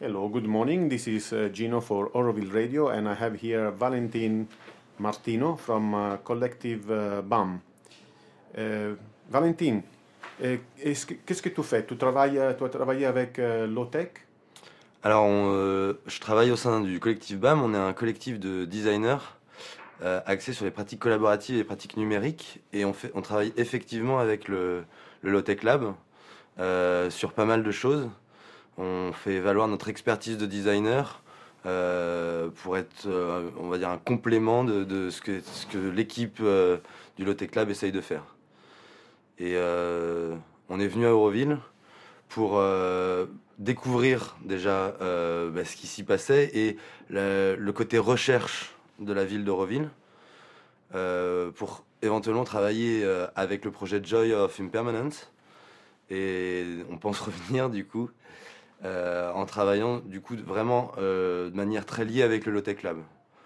Hello, good morning. This is Gino for Oroville Radio, and I have here Valentin Martino from Collective BAM. Valentin, qu'est-ce que tu fais? Tu as travaillé avec Lotech? Alors, je travaille au sein du collectif BAM. On est un collectif de designers axé sur les pratiques collaboratives et les pratiques numériques. Et on travaille effectivement avec le Lotech Lab sur pas mal de choses. On fait valoir notre expertise de designer pour être, on va dire, un complément de ce que l'équipe du Lotech Lab essaye de faire. Et on est venu à Auroville pour découvrir déjà ce qui s'y passait et le côté recherche de la ville d'Auroville pour éventuellement travailler avec le projet Joy of Impermanence. Et on pense revenir du coup en travaillant du coup vraiment de manière très liée avec le Lotech Lab.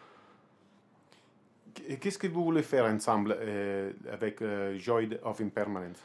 Et qu'est-ce que vous voulez faire ensemble avec Joy of Impermanence?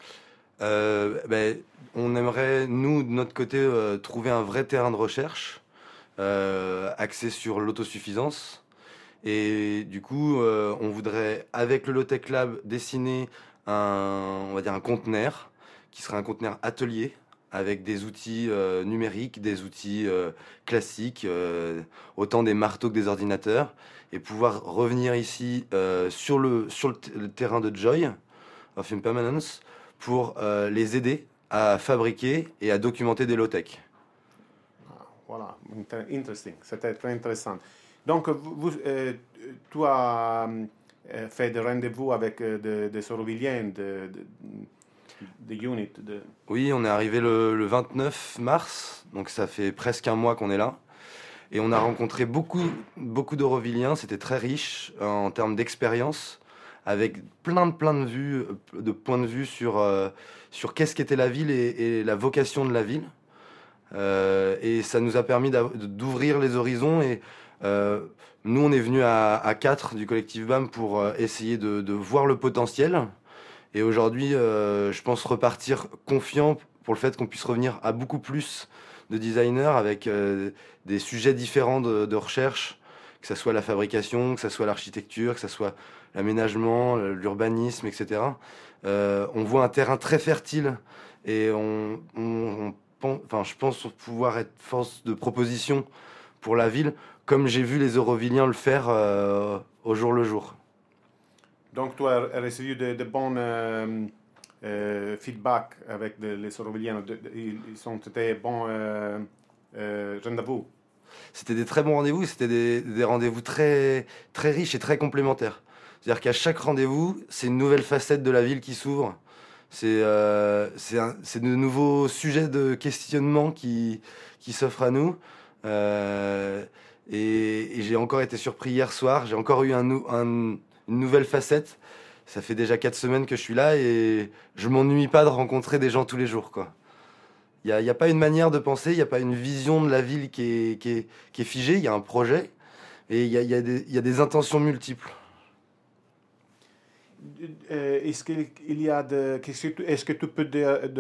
On aimerait, nous, de notre côté, trouver un vrai terrain de recherche axé sur l'autosuffisance. Et du coup, on voudrait, avec le Lotech Lab, dessiner on va dire un conteneur qui serait un conteneur atelier avec des outils numériques, des outils classiques, autant des marteaux que des ordinateurs, et pouvoir revenir ici sur le terrain de Joy of Impermanence pour les aider à fabriquer et à documenter des low-tech. Voilà, interesting, c'était très intéressant. Donc, tu as fait des rendez-vous avec des Aurovilliens, des units. Oui, on est arrivé le 29 mars, donc ça fait presque un mois qu'on est là. Et on a rencontré beaucoup d'Aurovilliens, c'était très riche en termes d'expérience, avec plein de vues, de points de vue sur qu'est-ce qu'était la ville et la vocation de la ville. Et ça nous a permis d'ouvrir les horizons. Et nous, on est venus à 4 du collectif BAM pour essayer de voir le potentiel. Et aujourd'hui, je pense repartir confiant pour le fait qu'on puisse revenir à beaucoup plus de designers avec des sujets différents de recherche, que ce soit la fabrication, que ce soit l'architecture, que ce soit l'aménagement, l'urbanisme, etc. On voit un terrain très fertile et je pense pouvoir être force de proposition pour la ville, comme j'ai vu les Aurovilliens le faire au jour le jour. Donc, tu as reçu de bons feedback avec les Aurovilliens. Ils ont été bons rendez-vous. C'était des très bons rendez-vous, c'était des rendez-vous très, très riches et très complémentaires. C'est-à-dire qu'à chaque rendez-vous, c'est une nouvelle facette de la ville qui s'ouvre. C'est de nouveaux sujets de questionnement qui s'offrent à nous. Et j'ai encore été surpris hier soir. J'ai encore eu une nouvelle facette. Ça fait déjà 4 semaines que je suis là et je m'ennuie pas de rencontrer des gens tous les jours, quoi. Il y a pas une manière de penser, il n'y a pas une vision de la ville qui est figée. Il y a un projet et il y a des intentions multiples. Est-ce que tu peux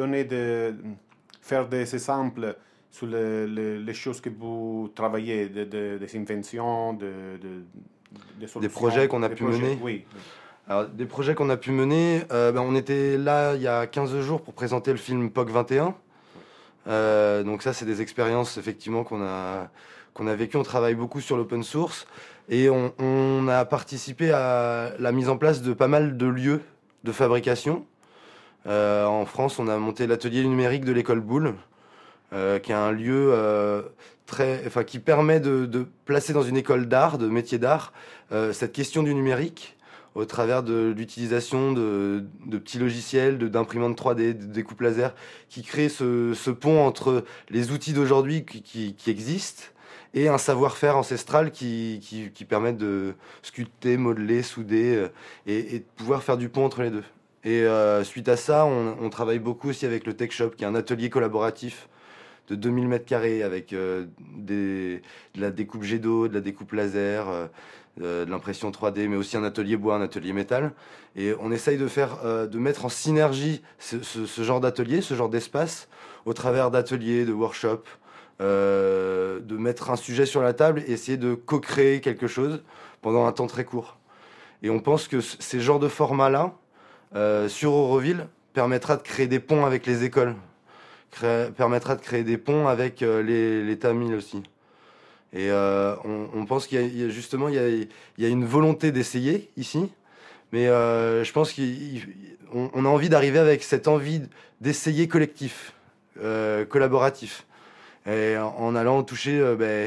faire des exemples sur les choses que vous travaillez, des inventions, des solutions, des projets qu'on a pu mener? Oui. Alors, des projets qu'on a pu mener, on était là il y a 15 jours pour présenter le film POC 21. Donc ça, c'est des expériences effectivement qu'on a vécues. On travaille beaucoup sur l'open source et on a participé à la mise en place de pas mal de lieux de fabrication. En France, on a monté l'atelier numérique de l'école Boulle, qui est un lieu qui permet de placer dans une école d'art, de métier d'art, cette question du numérique au travers de l'utilisation de petits logiciels, d'imprimantes 3D, de découpes laser, qui créent ce pont entre les outils d'aujourd'hui qui existent et un savoir-faire ancestral qui permet de sculpter, modeler, souder et de pouvoir faire du pont entre les deux. Et suite à ça, on travaille beaucoup aussi avec le Tech Shop, qui est un atelier collaboratif de 2000 m² avec de la découpe jet d'eau, de la découpe laser, de l'impression 3D, mais aussi un atelier bois, un atelier métal. Et on essaye de mettre en synergie ce genre d'atelier, ce genre d'espace, au travers d'ateliers, de workshops, de mettre un sujet sur la table et essayer de co-créer quelque chose pendant un temps très court. Et on pense que ces genres de formats-là, sur Auroville, permettra de créer des ponts avec les écoles, permettra de créer des ponts avec les Tamils aussi. Et on pense qu'il y a justement il y a une volonté d'essayer ici, mais je pense qu'on a envie d'arriver avec cette envie d'essayer collectif, collaboratif, et en allant toucher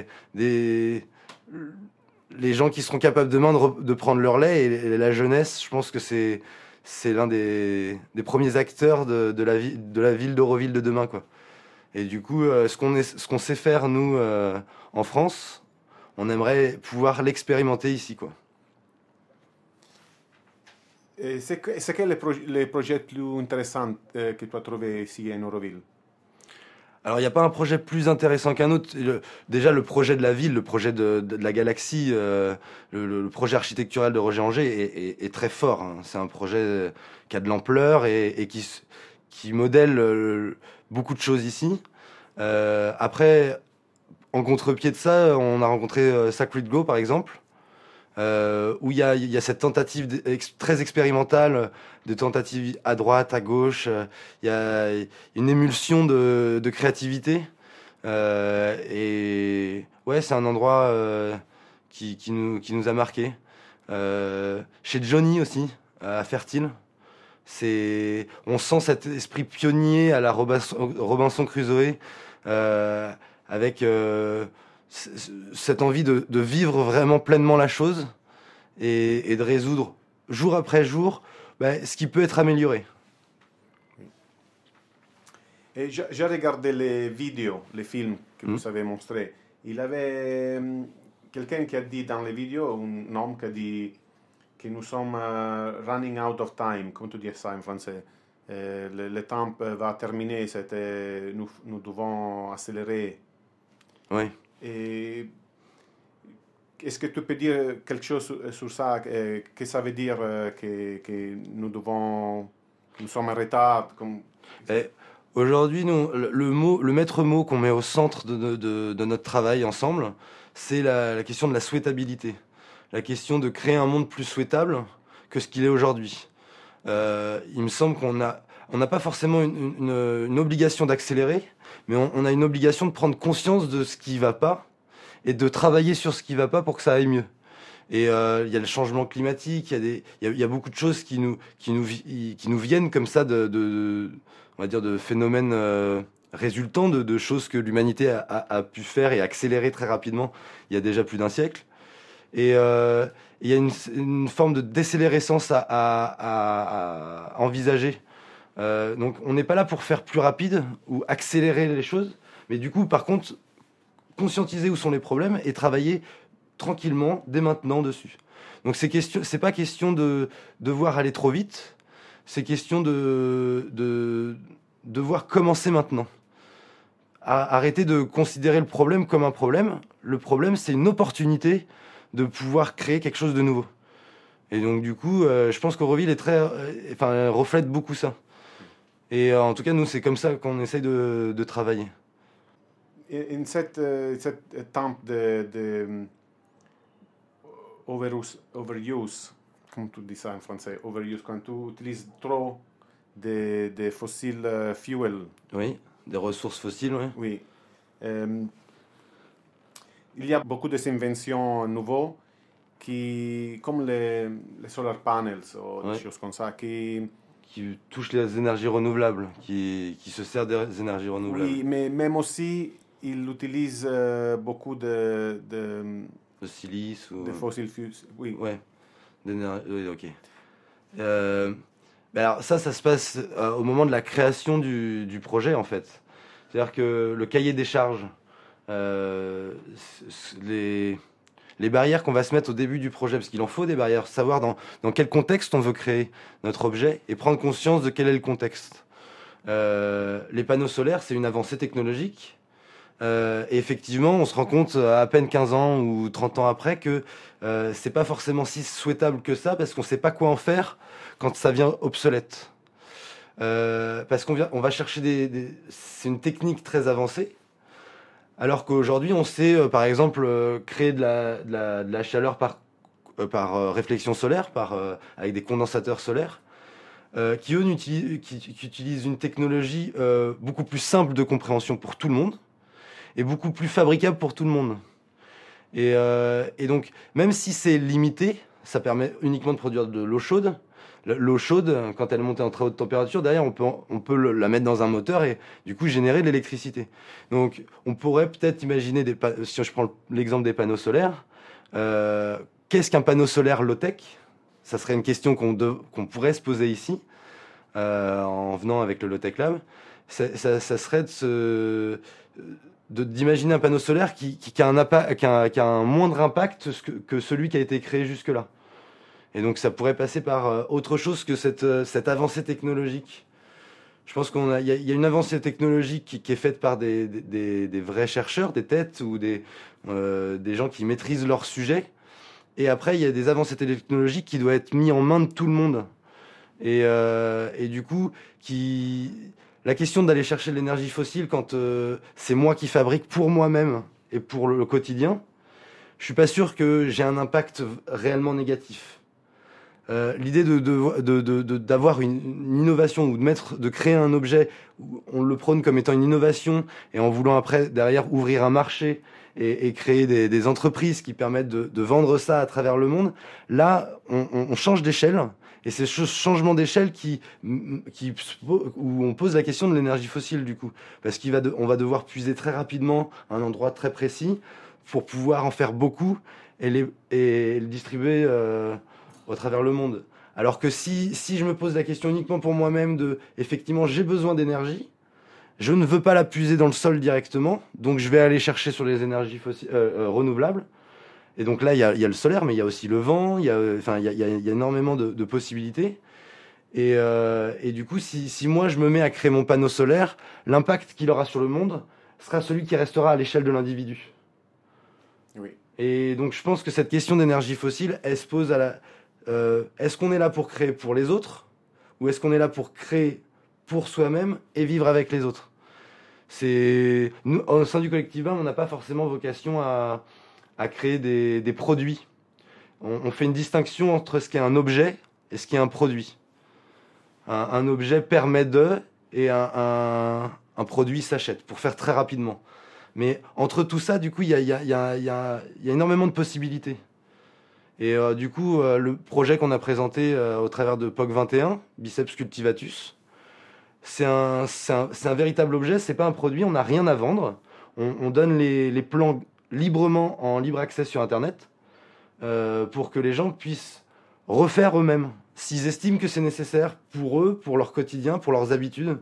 les gens qui seront capables demain de prendre leur lait, et la jeunesse. Je pense que c'est l'un des premiers acteurs de la ville d'Auroville de demain, quoi. Et du coup, ce qu'on sait faire, nous, en France, on aimerait pouvoir l'expérimenter ici, quoi. Et c'est quel les projets plus intéressants que tu as trouvé ici en Auroville? Alors, il n'y a pas un projet plus intéressant qu'un autre. Déjà, le projet de la ville, le projet de la galaxie, le projet architectural de Roger Anger est très fort, hein. C'est un projet qui a de l'ampleur et qui modèle beaucoup de choses ici. Après, en contre-pied de ça, on a rencontré Sacred Go, par exemple, où il y a cette tentative très expérimentale, de tentatives à droite, à gauche. Il y a une émulsion de créativité. Et ouais, c'est un endroit qui nous a marqué. Chez Johnny aussi, à Fertile. On sent cet esprit pionnier à la Robinson Crusoe, avec cette envie de vivre vraiment pleinement la chose et de résoudre jour après jour ce qui peut être amélioré. Et j'ai regardé les vidéos, les films que vous avez montrés. Il y avait quelqu'un qui a dit dans les vidéos, un homme qui a dit que nous sommes running out of time, comment tu dis ça en français? Le temps va terminer, nous devons accélérer. Oui. Et est-ce que tu peux dire quelque chose sur ça? Que ça veut dire que nous sommes en retard? Aujourd'hui, le maître mot qu'on met au centre de notre travail ensemble, c'est la question de la souhaitabilité. La question de créer un monde plus souhaitable que ce qu'il est aujourd'hui. Il me semble qu'on n'a pas forcément une obligation d'accélérer, mais on a une obligation de prendre conscience de ce qui ne va pas et de travailler sur ce qui ne va pas pour que ça aille mieux. Et il y a le changement climatique, il y a beaucoup de choses qui nous viennent comme ça on va dire de phénomènes résultants de choses que l'humanité a pu faire et accélérer très rapidement il y a déjà plus d'un siècle. Et il y a une forme de décélérescence à envisager. Donc on n'est pas là pour faire plus rapide ou accélérer les choses, mais du coup, par contre, conscientiser où sont les problèmes et travailler tranquillement dès maintenant dessus. Donc c'est pas question de devoir aller trop vite, c'est question de devoir commencer maintenant. Arrêter de considérer le problème comme un problème. Le problème, c'est une opportunité de pouvoir créer quelque chose de nouveau. Et donc du coup, je pense qu'Auroville reflète beaucoup ça. Et en tout cas, nous, c'est comme ça qu'on essaye de travailler. In cette temps de overuse, comment tu dis ça en français, overuse, quand tu utilises trop de fossiles fuel. Oui, des ressources fossiles, oui. Oui. Il y a beaucoup d'inventions nouvelles comme les solar panels ou des choses comme ça, qui touchent les énergies renouvelables, qui se servent des énergies renouvelables. Oui, mais même aussi, ils utilisent beaucoup de silice ou... de fossiles fuels. Oui. Ouais, oui, ok. Alors ça se passe au moment de la création du projet, en fait. C'est-à-dire que le cahier des charges, les barrières qu'on va se mettre au début du projet, parce qu'il en faut des barrières, savoir dans quel contexte on veut créer notre objet et prendre conscience de quel est le contexte. Les panneaux solaires, c'est une avancée technologique. Et effectivement, on se rend compte à peine 15 ans ou 30 ans après que c'est pas forcément si souhaitable que ça, parce qu'on sait pas quoi en faire quand ça vient obsolète. Parce qu'on va chercher c'est une technique très avancée, Alors qu'aujourd'hui, on sait, par exemple, créer de la chaleur par réflexion solaire, avec des condensateurs solaires, qui, eux, qui utilisent une technologie beaucoup plus simple de compréhension pour tout le monde et beaucoup plus fabricable pour tout le monde. Et donc, même si c'est limité, ça permet uniquement de produire de l'eau chaude. L'eau chaude, quand elle est montée en très haute température, derrière, on peut la mettre dans un moteur et du coup générer de l'électricité. Donc, on pourrait peut-être imaginer, si je prends l'exemple des panneaux solaires, qu'est-ce qu'un panneau solaire low-tech? Ça serait une question qu'on pourrait se poser ici, en venant avec le Low-Tech Lab. Ça serait d'imaginer un panneau solaire qui a un moindre impact que celui qui a été créé jusque-là. Et donc ça pourrait passer par autre chose que cette avancée technologique. Je pense qu'il y a une avancée technologique qui est faite par des vrais chercheurs, des têtes ou des gens qui maîtrisent leur sujet. Et après, il y a des avancées technologiques qui doivent être mises en main de tout le monde. Et du coup, la question d'aller chercher de l'énergie fossile quand c'est moi qui fabrique pour moi-même et pour le quotidien, je suis pas sûr que j'ai un impact réellement négatif. L'idée d'avoir une innovation ou de créer un objet, on le prône comme étant une innovation et en voulant après derrière ouvrir un marché et créer des entreprises qui permettent de vendre ça à travers le monde. Là, on change d'échelle et c'est ce changement d'échelle où on pose la question de l'énergie fossile du coup, parce on va devoir puiser très rapidement à un endroit très précis pour pouvoir en faire beaucoup et le distribuer au travers le monde. Alors que si je me pose la question uniquement pour moi-même effectivement, j'ai besoin d'énergie, je ne veux pas la puiser dans le sol directement, donc je vais aller chercher sur les énergies renouvelables. Et donc là, il y a le solaire, mais il y a aussi le vent, il y a énormément de possibilités. Et du coup, si moi je me mets à créer mon panneau solaire, l'impact qu'il aura sur le monde sera celui qui restera à l'échelle de l'individu. Oui. Et donc je pense que cette question d'énergie fossile, elle se pose est-ce qu'on est là pour créer pour les autres ou est-ce qu'on est là pour créer pour soi-même et vivre avec les autres? Nous, au sein du collectif BAM, on n'a pas forcément vocation à créer des produits. On fait une distinction entre ce qui est un objet et ce qui est un produit. Un objet permet et un produit s'achète, pour faire très rapidement. Mais entre tout ça, du coup, il y a énormément de possibilités. Et du coup, le projet qu'on a présenté au travers de POC 21, Biceps Cultivatus, c'est un véritable objet, c'est pas un produit, on n'a rien à vendre. On donne les plans librement en libre accès sur Internet pour que les gens puissent refaire eux-mêmes, s'ils estiment que c'est nécessaire pour eux, pour leur quotidien, pour leurs habitudes.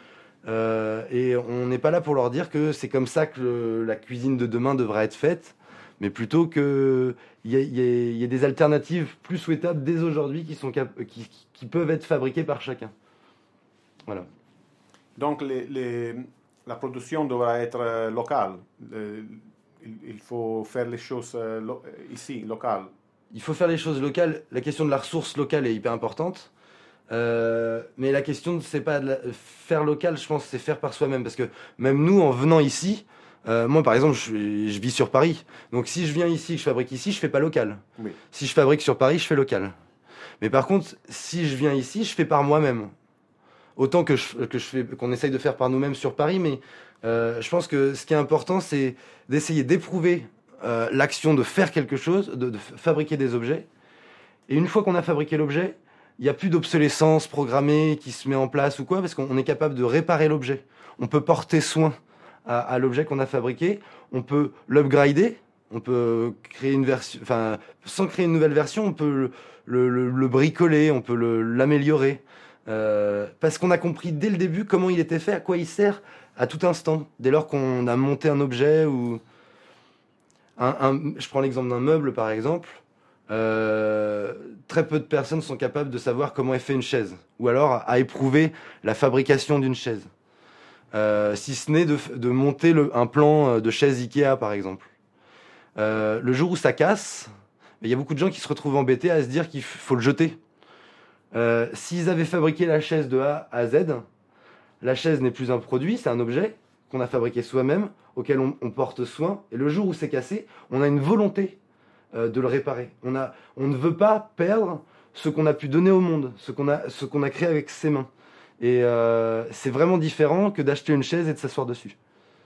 Et on n'est pas là pour leur dire que c'est comme ça que la cuisine de demain devra être faite, mais plutôt qu'il y ait des alternatives plus souhaitables dès aujourd'hui qui peuvent être fabriquées par chacun. Voilà. Donc la production devra être locale. Il faut faire les choses ici, locales. Il faut faire les choses locales. La question de la ressource locale est hyper importante. Mais la question, c'est pas faire local, je pense, c'est faire par soi-même. Parce que même nous, en venant ici, moi par exemple, je vis sur Paris. Donc si je viens ici, que je fabrique ici, je fais pas local. Oui. Si je fabrique sur Paris, je fais local. Mais par contre, si je viens ici, je fais par moi-même. Autant qu'on essaye de faire par nous-mêmes sur Paris, mais je pense que ce qui est important, c'est d'essayer d'éprouver l'action de faire quelque chose, de fabriquer des objets. Et une fois qu'on a fabriqué l'objet, il n'y a plus d'obsolescence programmée qui se met en place ou quoi, parce qu'on est capable de réparer l'objet. On peut porter soin à l'objet qu'on a fabriqué, on peut l'upgrader, on peut créer une version, enfin, sans créer une nouvelle version, on peut le bricoler, on peut l'améliorer. Parce qu'on a compris dès le début comment il était fait, à quoi il sert à tout instant. Dès lors qu'on a monté un objet ou je prends l'exemple d'un meuble par exemple, très peu de personnes sont capables de savoir comment est fait une chaise ou alors à éprouver la fabrication d'une chaise. Si ce n'est de monter un plan de chaise Ikea par exemple. Le jour où ça casse, il y a beaucoup de gens qui se retrouvent embêtés à se dire qu'il faut le jeter. S'ils avaient fabriqué la chaise de A à Z, la chaise n'est plus un produit, c'est un objet qu'on a fabriqué soi-même, auquel on porte soin, et le jour où c'est cassé, on a une volonté de le réparer. On ne veut pas perdre ce qu'on a pu donner au monde, ce qu'on a créé avec ses mains. Et c'est vraiment différent que d'acheter une chaise et de s'asseoir dessus.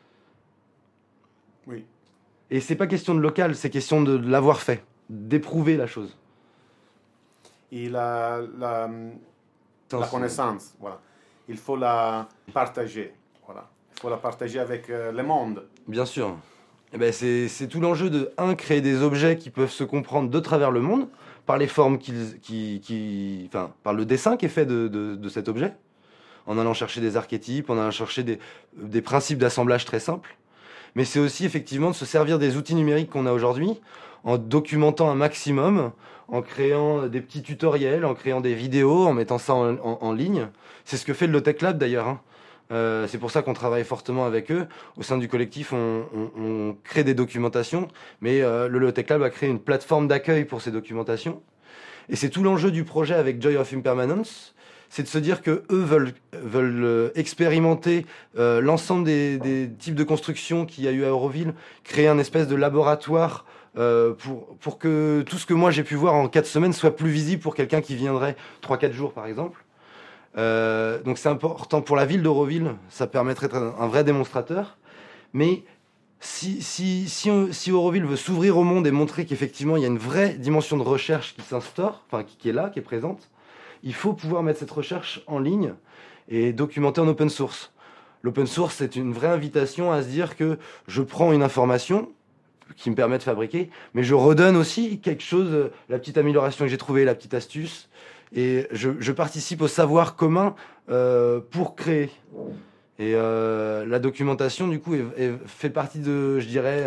Oui. Et c'est pas question de local, c'est question de l'avoir fait, d'éprouver la chose. Et la connaissance, voilà. Il faut la partager, voilà. Il faut la partager avec le monde. Bien sûr. Et ben c'est tout l'enjeu de, créer des objets qui peuvent se comprendre de travers le monde, par les formes par le dessin qui est fait de cet objet, en allant chercher des archétypes, en allant chercher des principes d'assemblage très simples. Mais c'est aussi effectivement de se servir des outils numériques qu'on a aujourd'hui, en documentant un maximum, en créant des petits tutoriels, en créant des vidéos, en mettant ça en ligne. C'est ce que fait le Low-Tech Lab d'ailleurs, hein. C'est pour ça qu'on travaille fortement avec eux. Au sein du collectif, on crée des documentations, mais le Low-Tech Lab a créé une plateforme d'accueil pour ces documentations. Et c'est tout l'enjeu du projet avec Joy of Impermanence, c'est de se dire que eux veulent expérimenter l'ensemble des types de constructions qu'il y a eu à Euroville, créer un espèce de laboratoire pour que tout ce que moi j'ai pu voir en 4 semaines soit plus visible pour quelqu'un qui viendrait 3-4 jours par exemple. Donc c'est important pour la ville d'Euroville, ça permettrait d'être un vrai démonstrateur. Mais si Euroville veut s'ouvrir au monde et montrer qu'effectivement il y a une vraie dimension de recherche qui s'instaure, enfin qui est là, qui est présente, il faut pouvoir mettre cette recherche en ligne et documenter en open source. L'open source, c'est une vraie invitation à se dire que je prends une information qui me permet de fabriquer, mais je redonne aussi quelque chose, la petite amélioration que j'ai trouvée, la petite astuce, et je participe au savoir commun pour créer. Et la documentation, du coup, fait partie de, je dirais,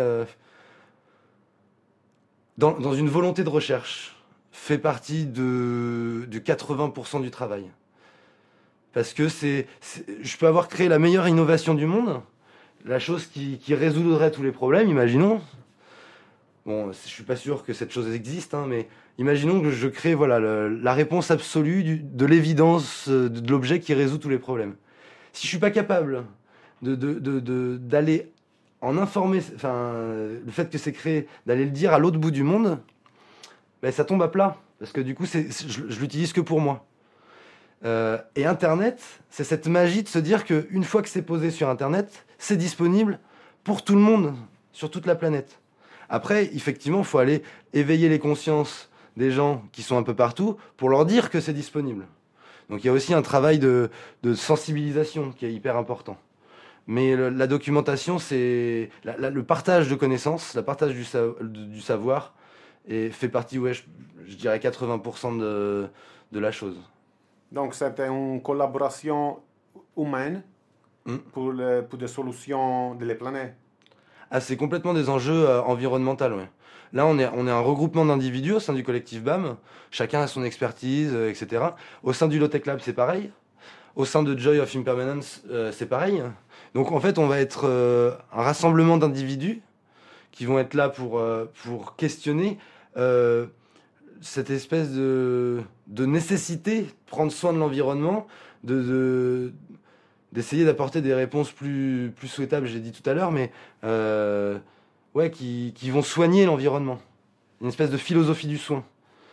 dans une volonté de recherche, fait partie du 80% du travail. Parce que je peux avoir créé la meilleure innovation du monde, la chose qui résoudrait tous les problèmes, imaginons. Bon, je suis pas sûr que cette chose existe, hein, mais imaginons que je crée la réponse absolue de l'évidence de l'objet qui résout tous les problèmes. Si je suis pas capable d'aller en informer, le fait que c'est créé, d'aller le dire à l'autre bout du monde, ben, ça tombe à plat. Parce que du coup, je l'utilise que pour moi. Et Internet, c'est cette magie de se dire qu'une fois que c'est posé sur Internet, c'est disponible pour tout le monde, sur toute la planète. Après, effectivement, il faut aller éveiller les consciences des gens qui sont un peu partout pour leur dire que c'est disponible. Donc il y a aussi un travail de sensibilisation qui est hyper important. Mais la documentation, c'est le partage de connaissances, le partage du savoir, et fait partie, ouais, je dirais 80% de la chose. Donc c'est une collaboration humaine pour des solutions de la planète. Ah, c'est complètement des enjeux environnementaux, ouais. Là, on est un regroupement d'individus au sein du collectif BAM. Chacun a son expertise, etc. Au sein du Low-Tech Lab, c'est pareil. Au sein de Joy of Impermanence, c'est pareil. Donc, en fait, on va être un rassemblement d'individus qui vont être là pour questionner cette espèce de nécessité de prendre soin de l'environnement, d'essayer d'apporter des réponses plus souhaitables, j'ai dit tout à l'heure, mais ouais, qui vont soigner l'environnement. Une espèce de philosophie du soin.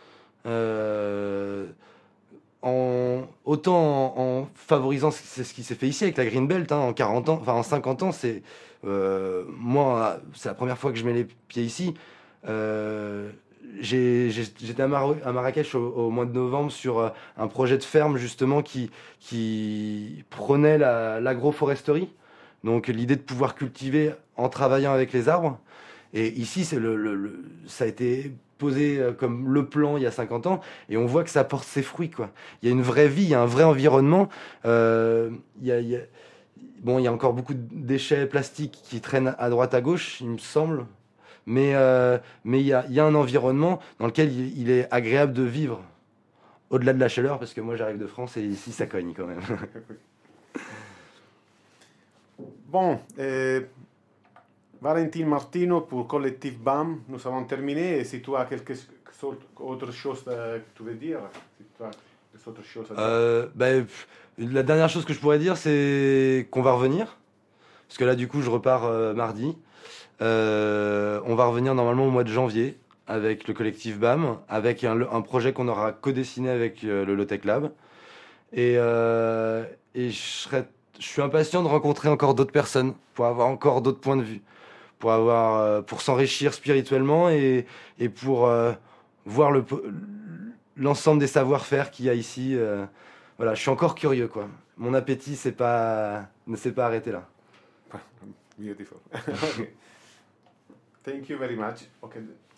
Autant en favorisant, c'est ce qui s'est fait ici avec la Green Belt, hein, en 40 ans, enfin en 50 ans, moi, c'est la première fois que je mets les pieds ici. J'étais à Marrakech au mois de novembre sur un projet de ferme justement qui prenait l'agroforesterie, donc l'idée de pouvoir cultiver en travaillant avec les arbres. Et ici, ça a été posé comme le plan il y a 50 ans, et on voit que ça porte ses fruits, quoi. Il y a une vraie vie, il y a un vrai environnement. Il y a encore beaucoup de déchets plastiques qui traînent à droite à gauche, il me semble. Mais il y a un environnement dans lequel il est agréable de vivre, au-delà de la chaleur, parce que moi j'arrive de France et ici ça cogne quand même. Bon, Valentin Martino pour Collectif BAM, nous avons terminé. Et si tu as autre chose que tu veux dire, si tu as autre chose à dire. La dernière chose que je pourrais dire, c'est qu'on va revenir Parce que là, du coup, je repars mardi. On va revenir normalement au mois de janvier avec le collectif BAM, avec un projet qu'on aura co-dessiné avec le Low-Tech Lab. Et je suis impatient de rencontrer encore d'autres personnes pour avoir encore d'autres points de vue, pour s'enrichir spirituellement et pour voir l'ensemble des savoir-faire qu'il y a ici. Voilà, je suis encore curieux, quoi. Mon appétit ne s'est pas arrêté là. Beautiful. Okay. Thank you very much. Okay.